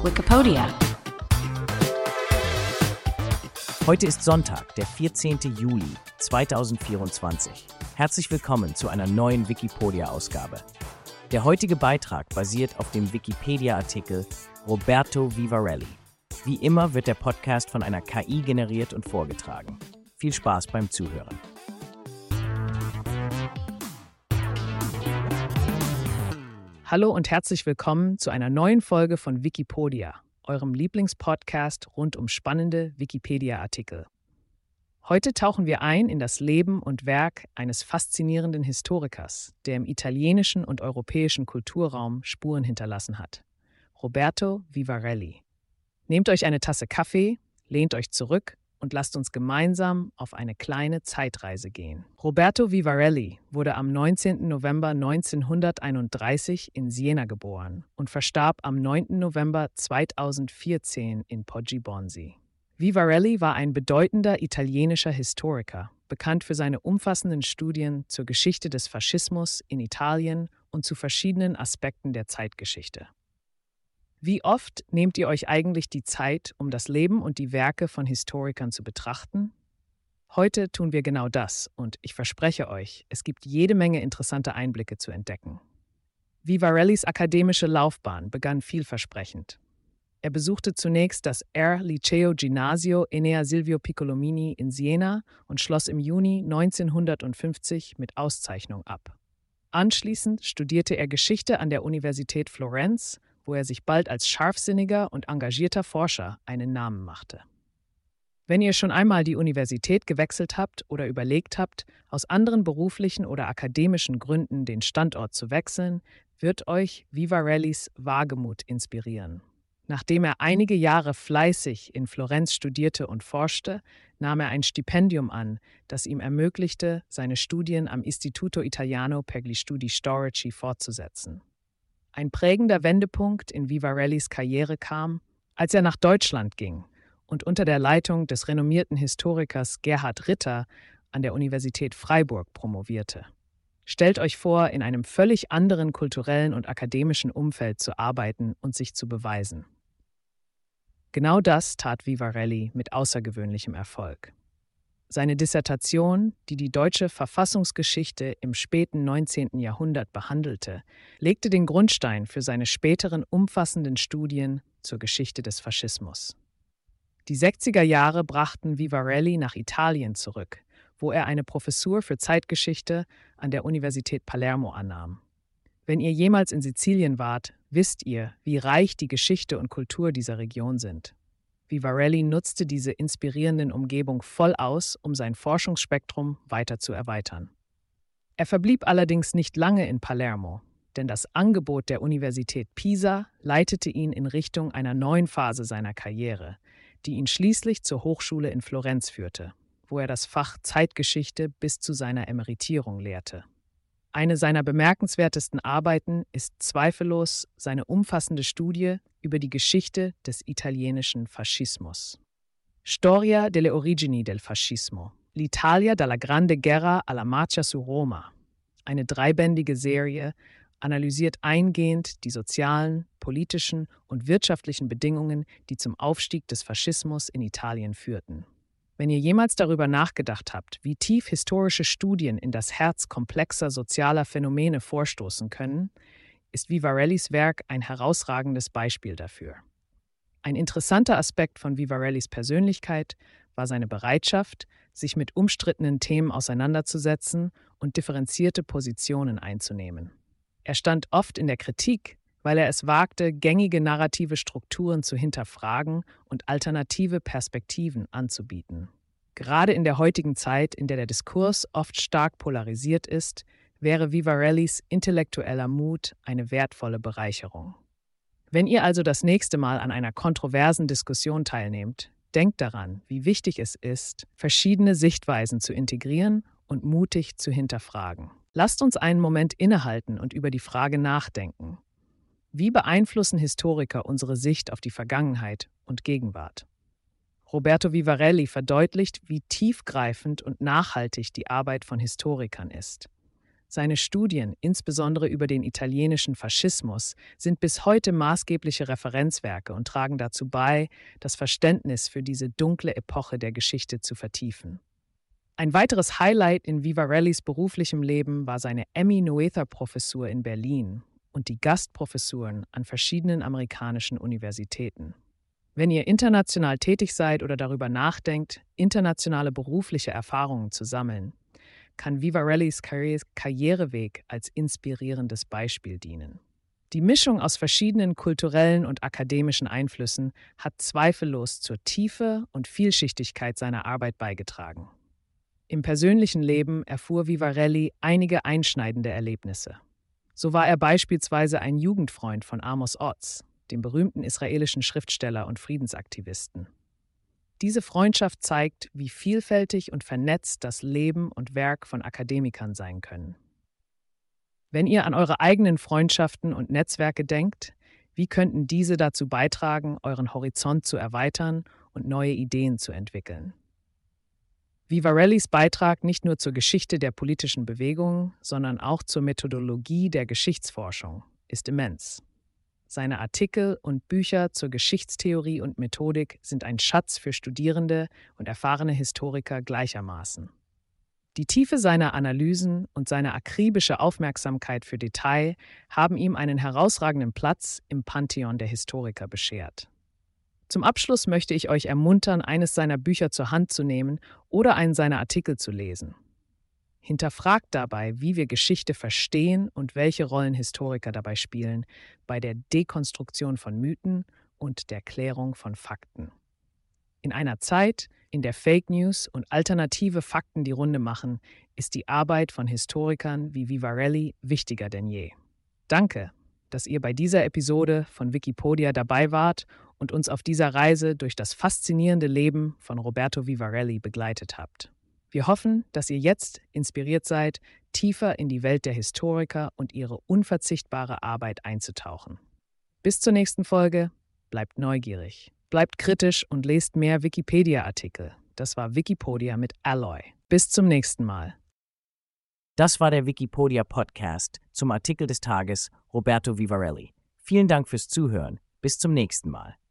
Wikipedia. Heute ist Sonntag, der 14. Juli 2024. Herzlich willkommen zu einer neuen Wikipedia-Ausgabe. Der heutige Beitrag basiert auf dem Wikipedia-Artikel Roberto Vivarelli. Wie immer wird der Podcast von einer KI generiert und vorgetragen. Viel Spaß beim Zuhören. Hallo und herzlich willkommen zu einer neuen Folge von Wikipedia, eurem Lieblingspodcast rund um spannende Wikipedia-Artikel. Heute tauchen wir ein in das Leben und Werk eines faszinierenden Historikers, der im italienischen und europäischen Kulturraum Spuren hinterlassen hat. Roberto Vivarelli. Nehmt euch eine Tasse Kaffee, lehnt euch zurück und lasst uns gemeinsam auf eine kleine Zeitreise gehen. Roberto Vivarelli wurde am 19. November 1931 in Siena geboren und verstarb am 9. November 2014 in Poggibonsi. Vivarelli war ein bedeutender italienischer Historiker, bekannt für seine umfassenden Studien zur Geschichte des Faschismus in Italien und zu verschiedenen Aspekten der Zeitgeschichte. Wie oft nehmt ihr euch eigentlich die Zeit, um das Leben und die Werke von Historikern zu betrachten? Heute tun wir genau das und ich verspreche euch, es gibt jede Menge interessante Einblicke zu entdecken. Vivarellis akademische Laufbahn begann vielversprechend. Er besuchte zunächst das Liceo Ginnasio Enea Silvio Piccolomini in Siena und schloss im Juni 1950 mit Auszeichnung ab. Anschließend studierte er Geschichte an der Universität Florenz, wo er sich bald als scharfsinniger und engagierter Forscher einen Namen machte. Wenn ihr schon einmal die Universität gewechselt habt oder überlegt habt, aus anderen beruflichen oder akademischen Gründen den Standort zu wechseln, wird euch Vivarellis Wagemut inspirieren. Nachdem er einige Jahre fleißig in Florenz studierte und forschte, nahm er ein Stipendium an, das ihm ermöglichte, seine Studien am Istituto Italiano per gli Studi Storici fortzusetzen. Ein prägender Wendepunkt in Vivarellis Karriere kam, als er nach Deutschland ging und unter der Leitung des renommierten Historikers Gerhard Ritter an der Universität Freiburg promovierte. Stellt euch vor, in einem völlig anderen kulturellen und akademischen Umfeld zu arbeiten und sich zu beweisen. Genau das tat Vivarelli mit außergewöhnlichem Erfolg. Seine Dissertation, die die deutsche Verfassungsgeschichte im späten 19. Jahrhundert behandelte, legte den Grundstein für seine späteren umfassenden Studien zur Geschichte des Faschismus. Die 60er Jahre brachten Vivarelli nach Italien zurück, wo er eine Professur für Zeitgeschichte an der Universität Palermo annahm. Wenn ihr jemals in Sizilien wart, wisst ihr, wie reich die Geschichte und Kultur dieser Region sind. Vivarelli nutzte diese inspirierenden Umgebung voll aus, um sein Forschungsspektrum weiter zu erweitern. Er verblieb allerdings nicht lange in Palermo, denn das Angebot der Universität Pisa leitete ihn in Richtung einer neuen Phase seiner Karriere, die ihn schließlich zur Hochschule in Florenz führte, wo er das Fach Zeitgeschichte bis zu seiner Emeritierung lehrte. Eine seiner bemerkenswertesten Arbeiten ist zweifellos seine umfassende Studie über die Geschichte des italienischen Faschismus. Storia delle origini del fascismo. L'Italia dalla Grande Guerra alla Marcia su Roma. Eine dreibändige Serie analysiert eingehend die sozialen, politischen und wirtschaftlichen Bedingungen, die zum Aufstieg des Faschismus in Italien führten. Wenn ihr jemals darüber nachgedacht habt, wie tief historische Studien in das Herz komplexer sozialer Phänomene vorstoßen können, ist Vivarellis Werk ein herausragendes Beispiel dafür. Ein interessanter Aspekt von Vivarellis Persönlichkeit war seine Bereitschaft, sich mit umstrittenen Themen auseinanderzusetzen und differenzierte Positionen einzunehmen. Er stand oft in der Kritik, weil er es wagte, gängige narrative Strukturen zu hinterfragen und alternative Perspektiven anzubieten. Gerade in der heutigen Zeit, in der der Diskurs oft stark polarisiert ist, wäre Vivarellis intellektueller Mut eine wertvolle Bereicherung. Wenn ihr also das nächste Mal an einer kontroversen Diskussion teilnehmt, denkt daran, wie wichtig es ist, verschiedene Sichtweisen zu integrieren und mutig zu hinterfragen. Lasst uns einen Moment innehalten und über die Frage nachdenken. Wie beeinflussen Historiker unsere Sicht auf die Vergangenheit und Gegenwart? Roberto Vivarelli verdeutlicht, wie tiefgreifend und nachhaltig die Arbeit von Historikern ist. Seine Studien, insbesondere über den italienischen Faschismus, sind bis heute maßgebliche Referenzwerke und tragen dazu bei, das Verständnis für diese dunkle Epoche der Geschichte zu vertiefen. Ein weiteres Highlight in Vivarellis beruflichem Leben war seine Emmy-Noether-Professur in Berlin und die Gastprofessuren an verschiedenen amerikanischen Universitäten. Wenn ihr international tätig seid oder darüber nachdenkt, internationale berufliche Erfahrungen zu sammeln, kann Vivarellis Karriereweg als inspirierendes Beispiel dienen. Die Mischung aus verschiedenen kulturellen und akademischen Einflüssen hat zweifellos zur Tiefe und Vielschichtigkeit seiner Arbeit beigetragen. Im persönlichen Leben erfuhr Vivarelli einige einschneidende Erlebnisse. So war er beispielsweise ein Jugendfreund von Amos Oz, dem berühmten israelischen Schriftsteller und Friedensaktivisten. Diese Freundschaft zeigt, wie vielfältig und vernetzt das Leben und Werk von Akademikern sein können. Wenn ihr an eure eigenen Freundschaften und Netzwerke denkt, wie könnten diese dazu beitragen, euren Horizont zu erweitern und neue Ideen zu entwickeln? Vivarellis Beitrag nicht nur zur Geschichte der politischen Bewegung, sondern auch zur Methodologie der Geschichtsforschung ist immens. Seine Artikel und Bücher zur Geschichtstheorie und Methodik sind ein Schatz für Studierende und erfahrene Historiker gleichermaßen. Die Tiefe seiner Analysen und seine akribische Aufmerksamkeit für Detail haben ihm einen herausragenden Platz im Pantheon der Historiker beschert. Zum Abschluss möchte ich euch ermuntern, eines seiner Bücher zur Hand zu nehmen oder einen seiner Artikel zu lesen. Hinterfragt dabei, wie wir Geschichte verstehen und welche Rollen Historiker dabei spielen, bei der Dekonstruktion von Mythen und der Klärung von Fakten. In einer Zeit, in der Fake News und alternative Fakten die Runde machen, ist die Arbeit von Historikern wie Vivarelli wichtiger denn je. Danke, dass ihr bei dieser Episode von Wikipedia dabei wart und uns auf dieser Reise durch das faszinierende Leben von Roberto Vivarelli begleitet habt. Wir hoffen, dass ihr jetzt inspiriert seid, tiefer in die Welt der Historiker und ihre unverzichtbare Arbeit einzutauchen. Bis zur nächsten Folge, bleibt neugierig, bleibt kritisch und lest mehr Wikipedia-Artikel. Das war Wikipedia mit Alloy. Bis zum nächsten Mal. Das war der Wikipedia-Podcast zum Artikel des Tages Roberto Vivarelli. Vielen Dank fürs Zuhören. Bis zum nächsten Mal.